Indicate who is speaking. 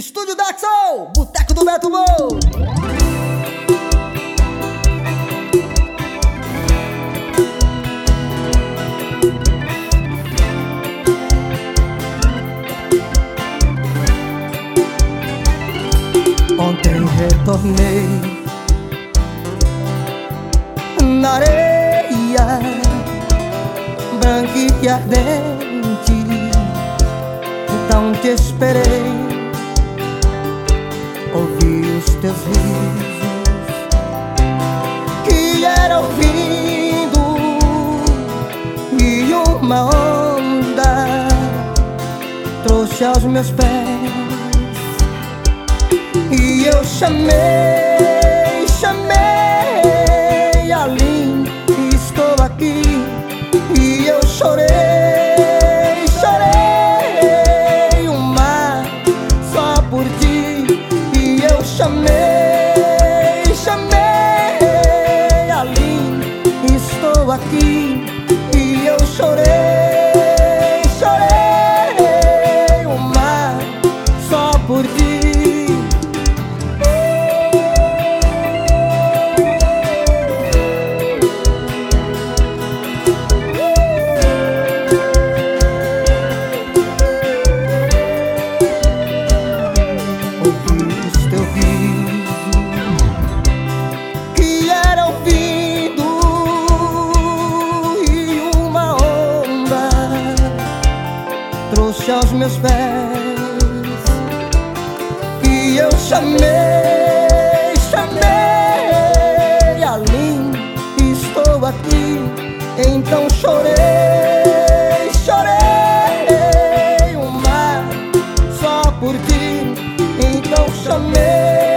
Speaker 1: Estúdio Daxon, Boteco do Beto Bom. Ontem retornei na areia branca e ardente, então te esperei, ouvi os teus risos que eram vindo e uma onda trouxe aos meus pés. E eu chamei, Aline, estou aqui. E eu chorei o mar só por ti. E eu chamei, Aline, estou aqui. E eu chorei o mar só por ti. Trouxe aos meus pés. E eu chamei, Aline, estou aqui. Então chorei o mar só por ti. Então chamei